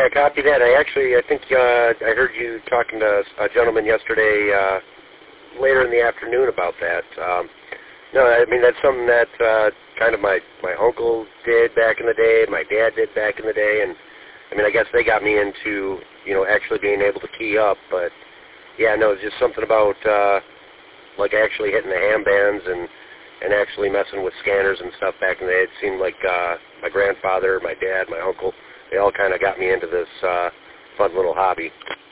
Yeah, copy that. I think I heard you talking to a gentleman yesterday, later in the afternoon about that. No, I mean, that's something that kind of my uncle did back in the day, my dad did back in the day, and I mean, I guess they got me into, actually being able to key up, but yeah, no, it's just something about, like actually hitting the ham bands and actually messing with scanners and stuff back in the day. It seemed like my grandfather, my dad, my uncle, they all kind of got me into this fun little hobby.